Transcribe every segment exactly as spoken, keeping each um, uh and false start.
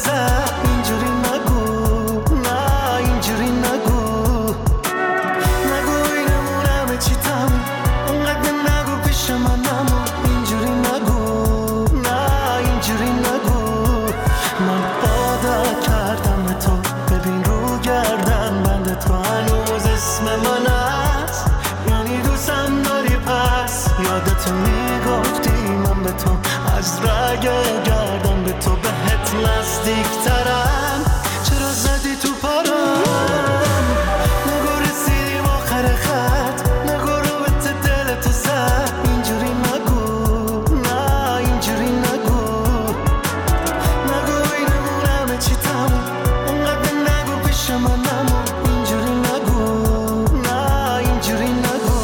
سر اینجوری نگو، نه اینجوری نگو، نگو اینمون همه چی تموم، اونقدر نگو پیش من نمون، اینجوری نگو، نه اینجوری نگو. من عادت کردم به تو، ببین رو گردن بند تو هنوز اسم من هست، یعنی دوستم داری پس. یادتو میگفتی من به تو از رگ گردم به تو بهت نزدیک ترم، چرا زدی تو پارم؟ نگو رسیدیم آخر خط، نگو رو به دل تو زد، اینجوری نگو، نه اینجوری نگو، نگو اینمون همه چی تموم، اونقدر نگو پیش من نمون، اینجوری نگو، نه اینجوری نگو.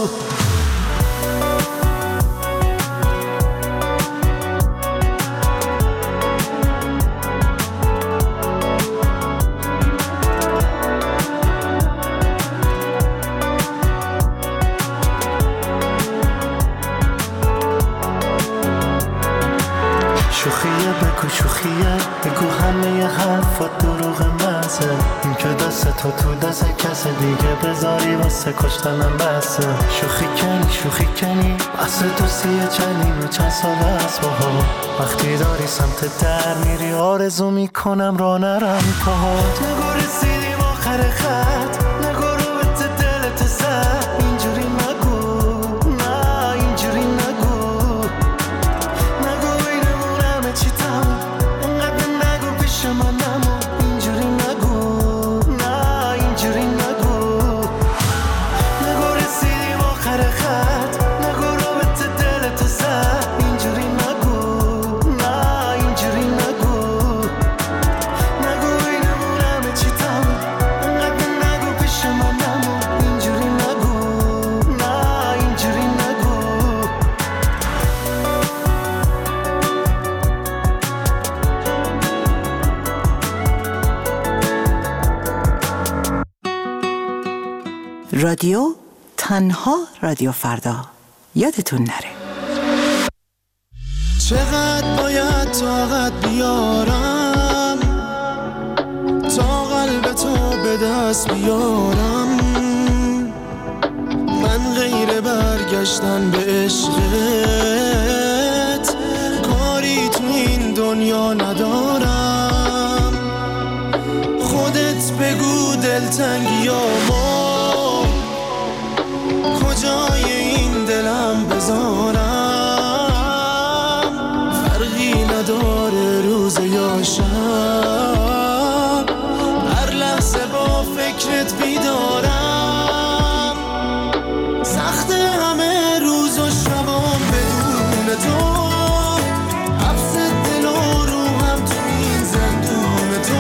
شوخیه بگو شوخیه، بگو همه حرفات دروغ مزه، این که دست تو تو دست کس دیگه بذاری واسه کشتنم بسه. شوخی کنی شوخی کنی واسه تو سیه چندیم و چند سال است باها، وقتی داری سمت در میری آرزو میکنم را نرم پاهات. نگو رسیدیم آخر خط، نگو رو به دل تو زد، اینجوری نگو، نه اینجوری نگو، چی تموم، اونقدر نگو پیش من نمون، اینجوری نگو، نه اینجوری نگو، نگو رسیدیم آخر خط، نگو رو به دل تو زد، اینجوری نگو، نه اینجوری نگو، نگو اینمون همه چی تموم، اونقدر نگو پیش من نمون، اینجوری نگو، نه اینجوری نگو. رادیو تنها رادیو فردا، یادتون نره. چقدر باید طاقت بیارم تا قلب تو به دست بیارم، من غیر برگشتن به عشقت کاری تو این دنیا ندارم. خودت بگو دلتنگیامو کجای این دلم بذارم، فرقی نداره روز یا شب، هر لحظه با فکرت بیدارم. سخت همه روز و شبام بدون تو، حبس دل و روحم تو این زندون تو،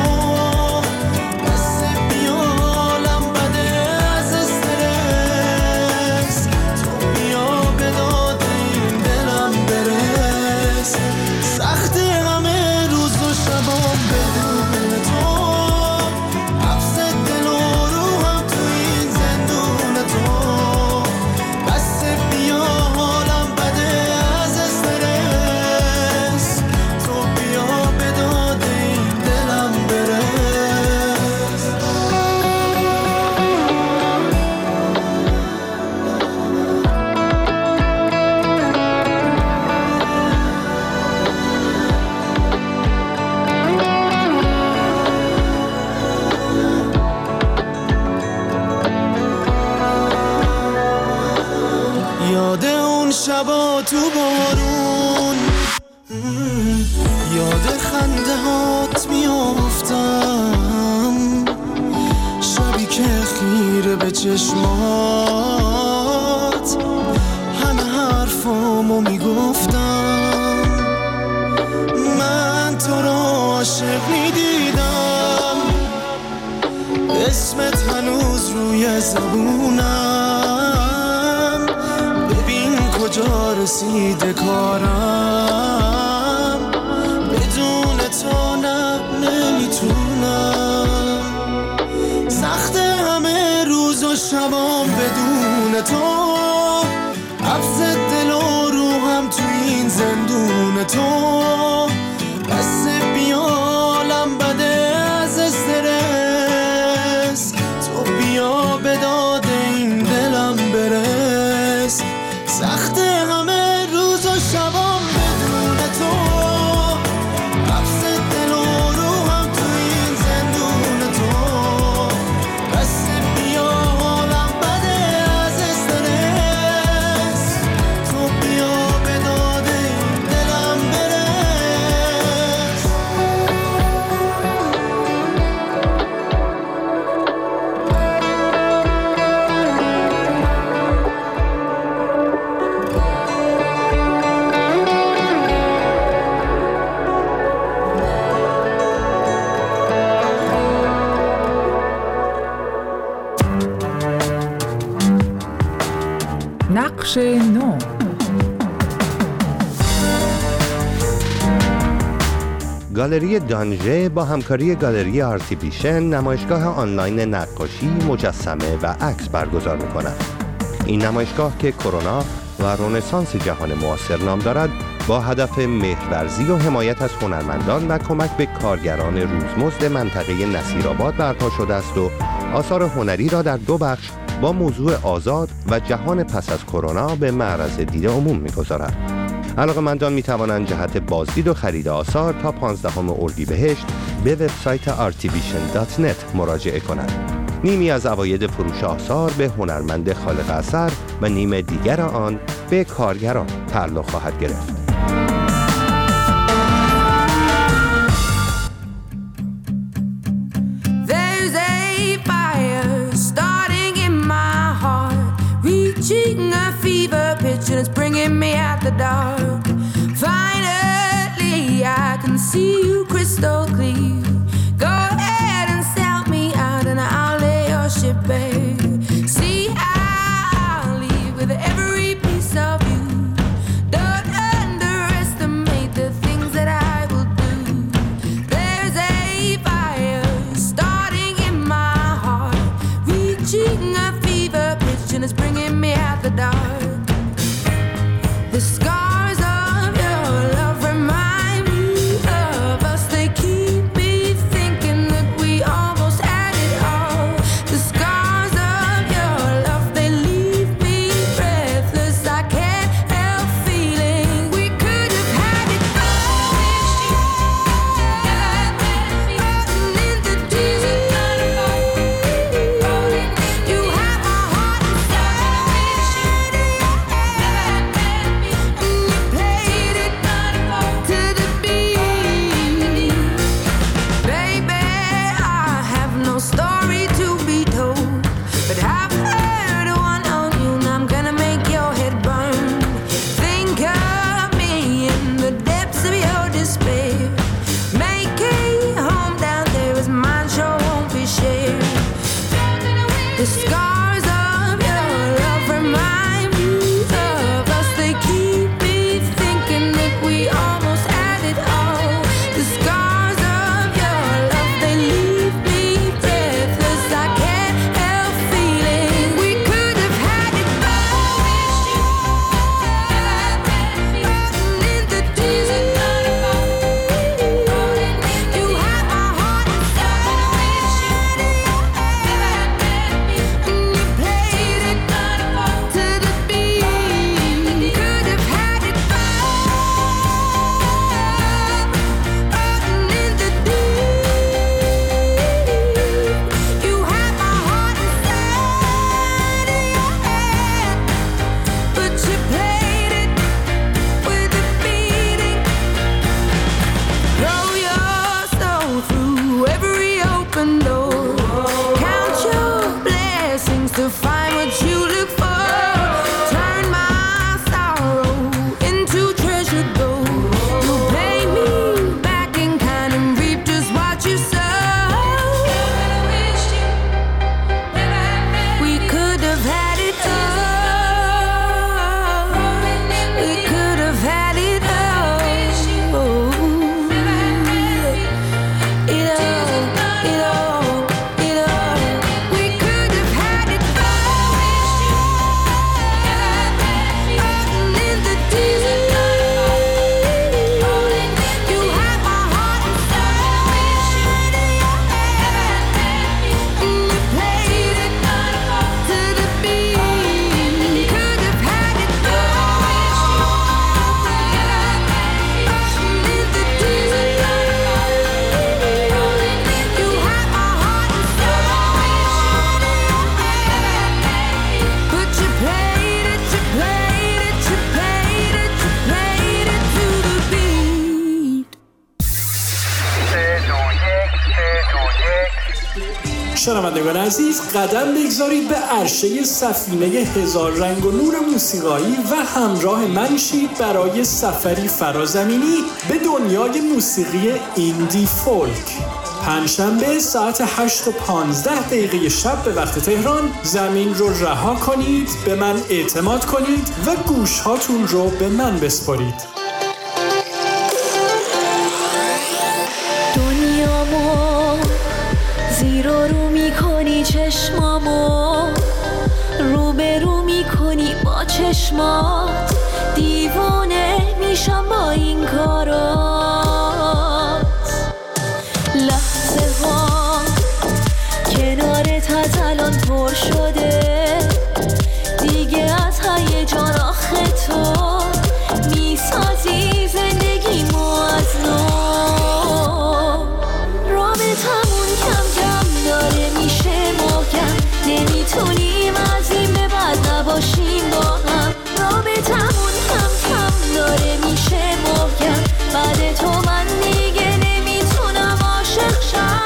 شبا تو بارون، یاد خنده هات میافتم، شبی که خیره به چشمات همه حرفامو میگفتم. من تو را عاشق میدیدم، اسمت هنوز روی زبونم، ببین کجا رسیده کارم، بدون تو نه نمیتونم. سخت همه روز و شبام بدون تو، حبس دل و روحم تو این زندون تو، بس بیالم گالری دانژه با همکاری گالری آرتیبیشن نمایشگاه آنلاین نقاشی، مجسمه و عکس برگزار می‌کند. این نمایشگاه که کرونا و رنسانس جهان معاصر نام دارد، با هدف مهرورزی و حمایت از هنرمندان و کمک به کارگران روزمزد منطقه نصیرآباد برپا شده است و آثار هنری را در دو بخش با موضوع آزاد و جهان پس از کرونا به معرض دید عموم می‌گذارد. علاقه‌مندان می‌توانند جهت بازدید و خرید آثار تا پانزدهم اردیبهشت به وبسایت آرتیبیشن دات نت مراجعه کنند. نیمی از عواید فروش آثار به هنرمند خالق اثر و نیم دیگر آن به کارگران تعلق خواهد گرفت. And it's bringing me out the dark. Finally, I can see you crystal clear. Go ahead and sell me out and I'll lay your ship bare. See, I'll leave with every piece of you. Don't underestimate the things that I will do. There's a fire starting in my heart, reaching a fever pitch and it's bringing me out the dark. The scars of your love remind me of us. They keep me thinking that we almost had it all. The scars of your love, they leave me breathless. I can't help feeling we could have had it all. Rolling in the deep. You have my heart inside. Played it to the beat. Baby, I have no story to be told, but I've heard one on you and I'm gonna make your head burn. Think of me in the depths of your despair. Make a home down there as mine sure won't be shared. The scars of your love remind me of us. They keep me thinking that we almost had it all. The scars of your love, they leave me breathless. I can't help feeling we could have had it all. Rolling in the deep. You have my heart inside. And you played it to the beat. Could have had it all. Rolling in the deep. You have my heart inside of your head, but you played it with a beating. Throw your soul through every open door. Count your blessings to find what you look for. Turn my sorrow into treasured gold. You pay me back in kind and reap just what you sow. We could have had it all. We could have had it all. It all, it all, it all. We could have had it شنوندگان عزیز، قدم بگذارید به عرشه سفینه هزار رنگ و نور موسیقایی و همراه من شید برای سفری فرازمینی به دنیای موسیقی ایندی فولک. پنجشنبه ساعت هشت و پانزده دقیقه شب به وقت تهران زمین رو رها کنید، به من اعتماد کنید و گوشهاتون رو به من بسپارید. چشمات دیوونه میشم با این کارات. لحظه ها کنارت از الان پر شده دیگه، از هیجان آخه تو میسازی زندگیمو از نو. رابطمون کم کم داره میشه محکم، نمیتونیم از این به بعد نباشیم با هم. رابطمون کم کم داره میشه محکم، بعد تو من دیگه نمیتونم عاشق شم.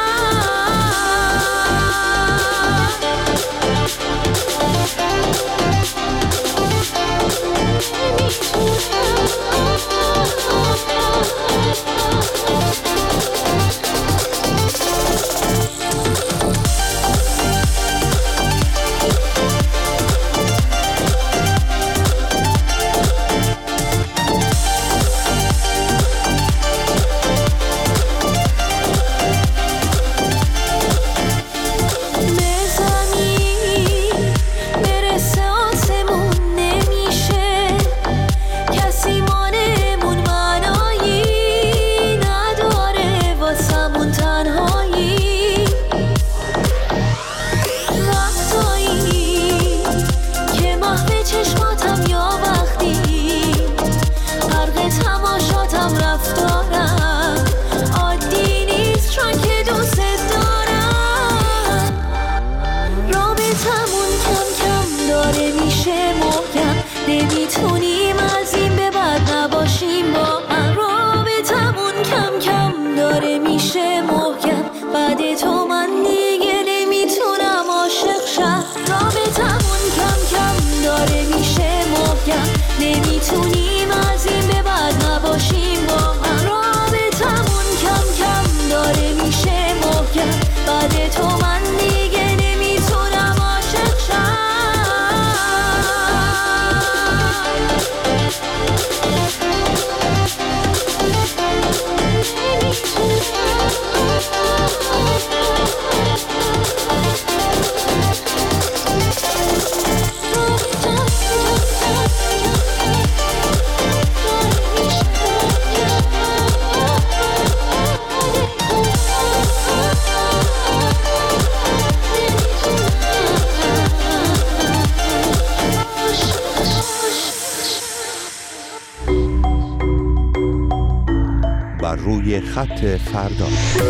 روی خط فردا.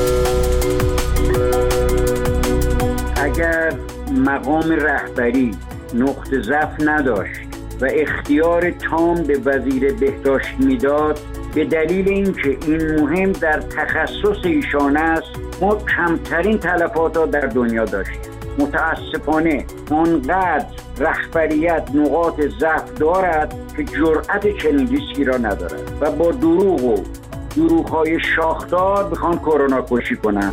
اگر مقام رهبری نقطه ضعف نداشت و اختیار تام به وزیر بهداشت میداد، به دلیل اینکه این مهم در تخصص ایشان است، ما کمترین تلفات را در دنیا داشتیم. متاسفانه آنقدر رهبریت نقاط ضعف دارد که جرأت چنین ریسکی را ندارد و با دروغ و دروغ‌های شاخدار بخوان کرونا کشی کنند.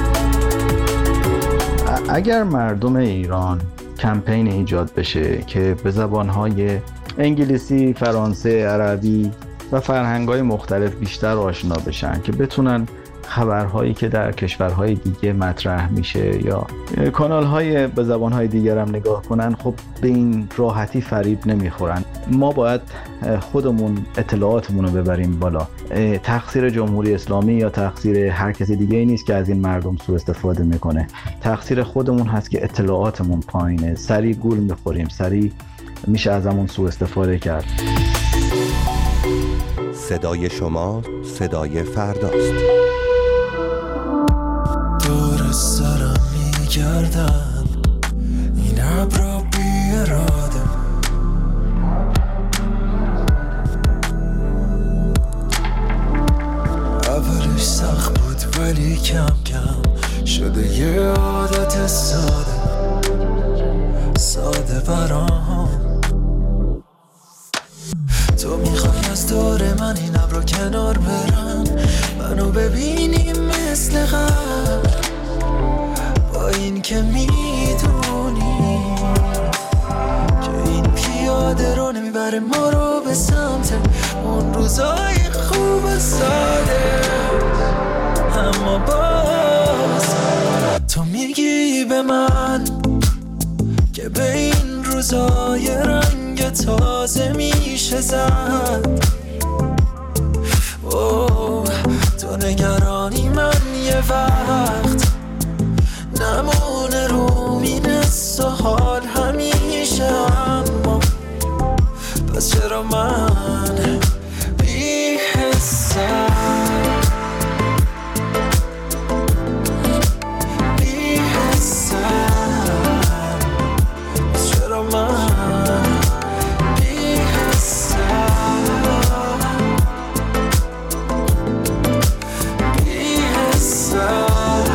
اگر مردم ایران کمپین ایجاد بشه که به زبان‌های انگلیسی، فرانسه، عربی و فرهنگ‌های مختلف بیشتر آشنا بشن، که بتونن خبرهایی که در کشورهای دیگه مطرح میشه یا کانال‌های به زبان‌های دیگر هم نگاه کنن، خب به این راحتی فریب نمیخورن. ما باید خودمون اطلاعاتمون رو ببریم بالا. تقصیر جمهوری اسلامی یا تقصیر هر کسی دیگه ای نیست که از این مردم سوء استفاده میکنه. تقصیر خودمون هست که اطلاعاتمون پایینه، سریع گول میخوریم، سریع میشه ازمون سوء استفاده کرد. صدای شما صدای فرداست. دور سرم میگردم این ابرا بی اراده، اولش سخت بود ولی کم کم شده یه عادت ساده ساده برام. تو میخوای از دور من این ابرا کنار برن، منو ببینیم مثل قبل، با این که میدونی که این پیاده رو نمیبره ما رو به سمت اون روزای خوب ساده. اما باز تو میگی به من که به این روزای رنگ تازه تازه میشه زد. اوه تو نگرانی من یه وقت نمونه رو مینست و حال همیشه، اما پس چرا من بی حسم بی حسم پس چرا من بی حسم بی حسم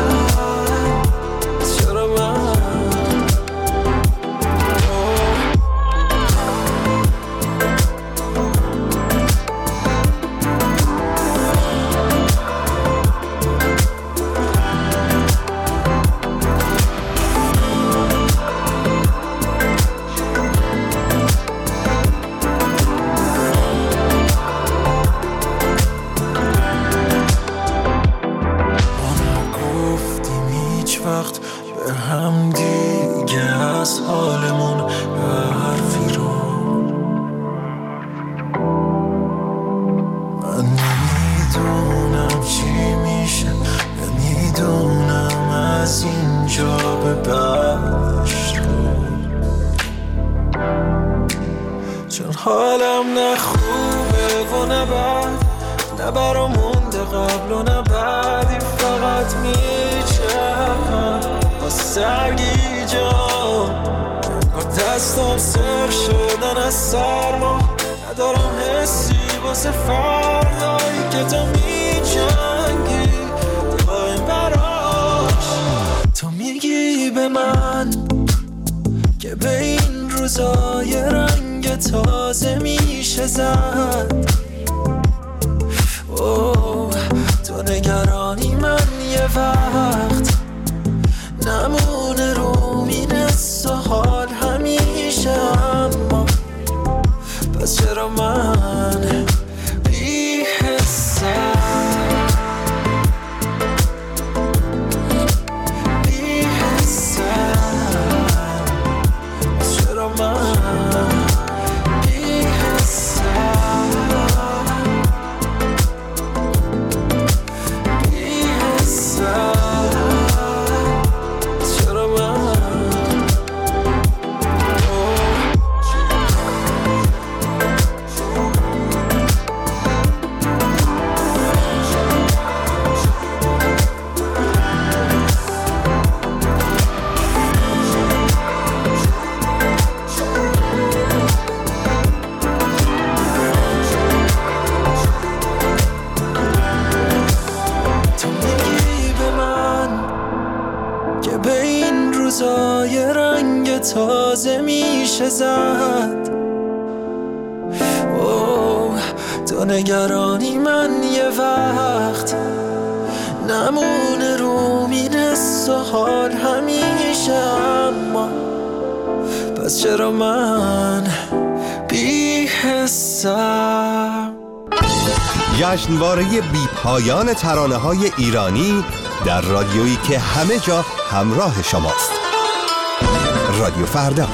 حالم نه خوبه و نه بد، نه برا مونده قبل و نه بعدی، فقط میچرم با سرگی جان با دستم سر شدن از سرما، ندارم حسی واسه فردایی که تو میجنگی دایم براش. تو میگی به من که به این روزای رنگ تازه میشه زد. اوه تو نگرانی من یه وقت نمونه رو مینست و حال همیشه، اما پس چرا من بی حسم بی حسم پس چرا من بی حسم بی حسم پس چرا من روزای رنگ تازه میشه زد. اوه تو نگرانی من یه وقت نمونه رو مینست و حال همیشه، اما پس چرا من بی حسم. جشنواره بی پایان ترانه های ایرانی در رادیویی که همه جا همراه شماست. رادیو فردا.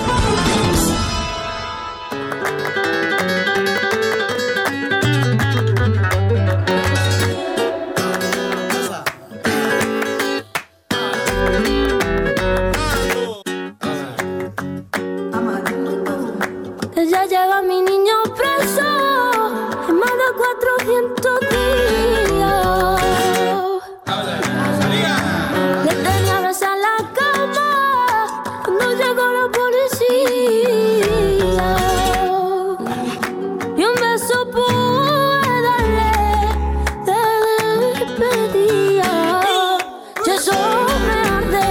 Ya llega mi niño preso en más de cuatrocientos días. Le tenía abrazar la cama cuando llegó la policía. Y un beso pude darle de despedida. Y eso me arde.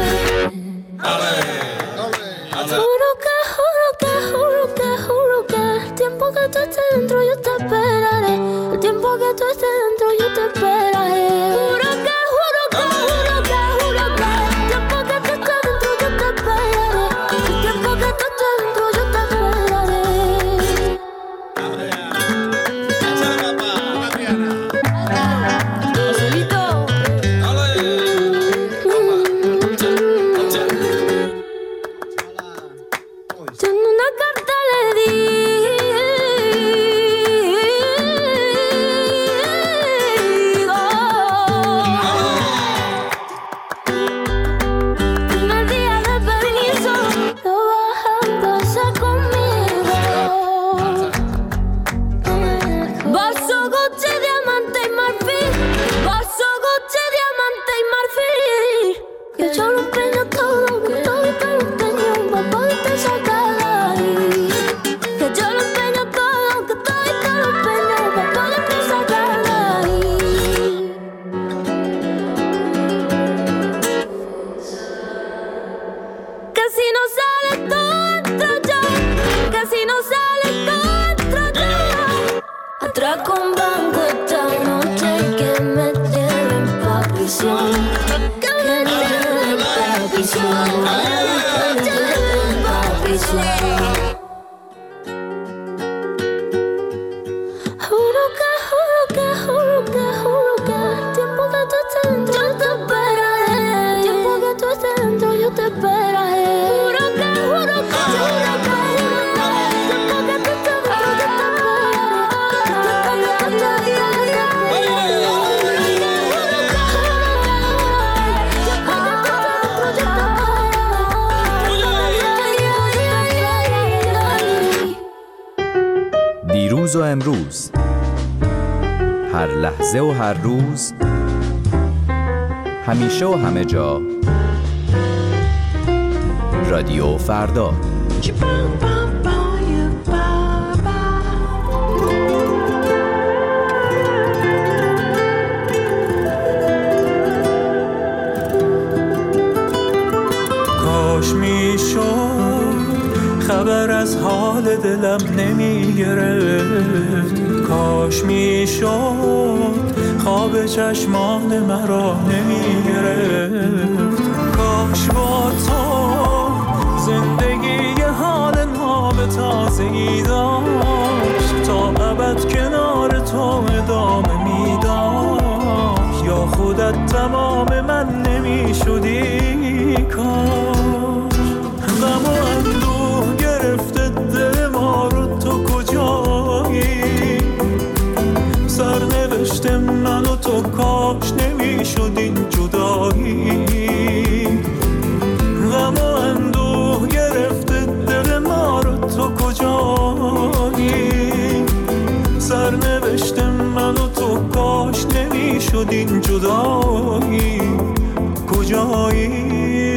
Juro que, juro que, juro que, juro que el tiempo que tú estés dentro yo te esperaré. El tiempo que tú otra con banqueta. No te que meter en pa' prisión, que meter en pa' prisión, que meter en pa' prisión. Juro que, juro que, juro que, juro que tiempo que tú estés dentro yo te esperaré. Tiempo que tú estés dentro yo te esperaré. Juro que, juro que, juro que tiempo que tú estés dentro yo te esperaré. دیروز و امروز، هر لحظه و هر روز، همیشه و همه جا، رادیو فردا. کاش میشد خبر از حال دلم نمی گرفت، کاش میشد خواب چشمان مرا نمی گرفت، کاش با تو زندگی حال ناب تازه‌ای داشت، تا ابد کنار تو ادامه می داشت، یا خودت تمام من نمی شدی. کاش غم و اندوه گرفته دل ما رو، تو کجایی؟ سرنوشت من و تو کاش نمی شدین جدایی. غم و اندوه گرفته دل ما رو، تو کجایی؟ سرنوشت من و تو کاش نمی شدین جدایی. کجایی؟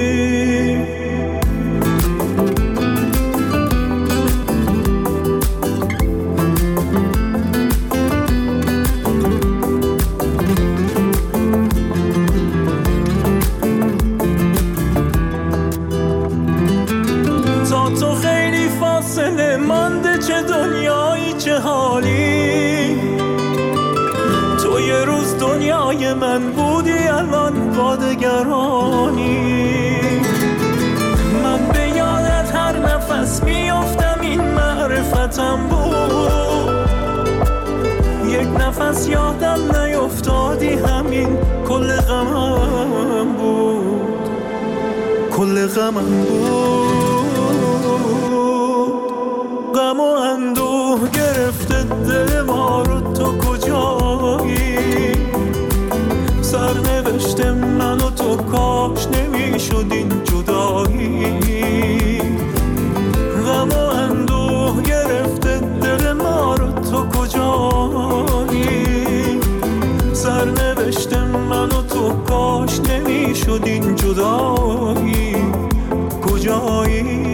چه دنیایی چه حالی، تو یه روز دنیای من بودی الان با دگرانی. من به یادت هر نفس میافتم این معرفتم بود، یک نفس یادم نیفتادی همین کل غمم بود، کل غمم بود. غم و اندوه گرفته دل ما رو، تو کجایی؟ سرنوشت من و تو کاش نمی شدین جدایی. غم و اندوه گرفته دل ما رو، تو کجایی؟ سرنوشت من و تو کاش نمی شدین جدایی. کجایی؟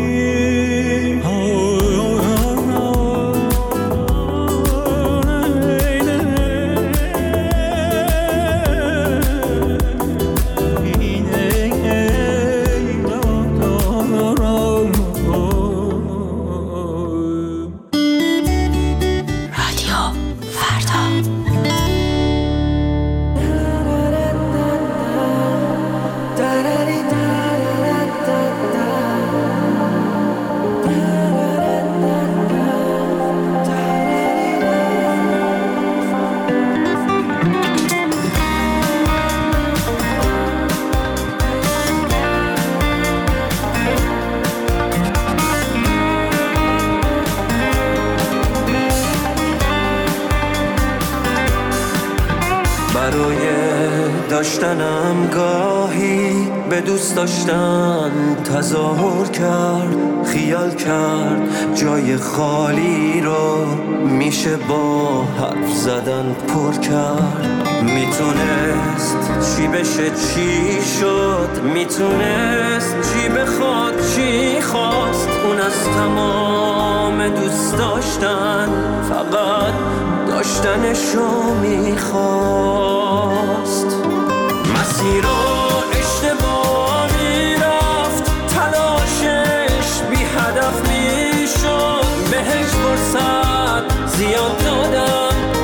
داشتنم گاهی به دوست داشتن تظاهر کرد، خیال کرد جای خالی رو میشه با حرف زدن پر کرد. میتونست چی بشه چی شد، میتونست چی بخواد چی خواست، اون از تمام دوست داشتن فقط داشتنشو میخواست. مسیر و اشتباه میرفت، تلاشش بی هدف میشد، بهش فرصت زیاد دادم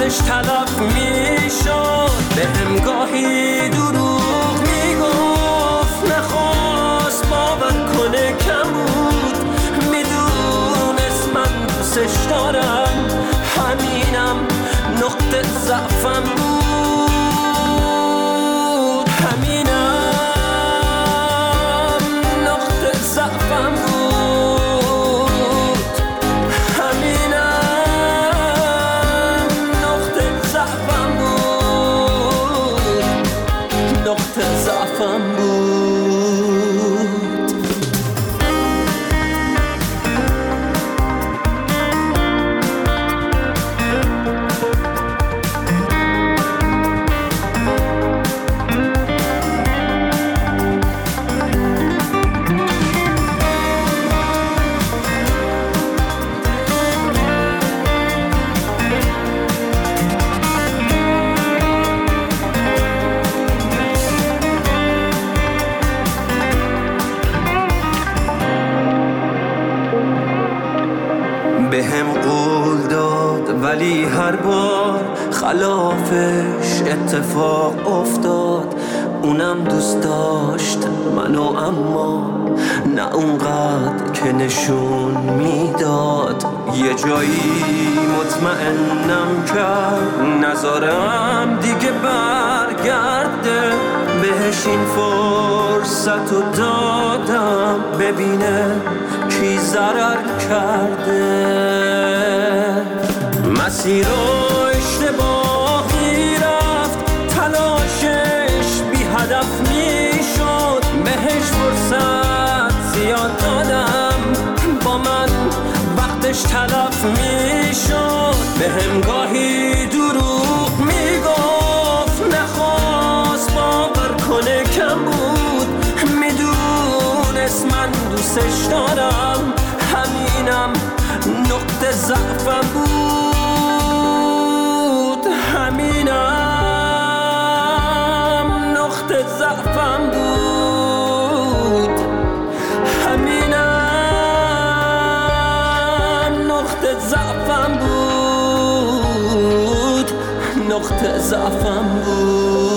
وقتش تلف میشد بهم گاهی دروغ میگفت نخواست باور کنه کم بود میدونست من دوستش دارم همینم نقطه ضعفم بود همینم نقطه ضعفم بود بهم قول داد ولی هر بار خلافش اتفاق افتاد اونم دوست داشت منو اما نه اونقدر که نشون میداد یه جایی مطمئنم کرد نذارم دیگه برگرده بهش این فرصت رو دادم ببینه کی ضرر کرده مسیر رو اشتباهی رفت تلاشش بی هدف میشد بهش فرصت زیاد دادم با من وقتش تلف میشد بهم گاهی دروغ میگفت نخواست باور کنه کم بود میدونست من دوستش دارم همینم نقطه ضعفم بود همینم نقطه ضعفم بود همینم نقطه ضعفم بود نقطه ضعفم بود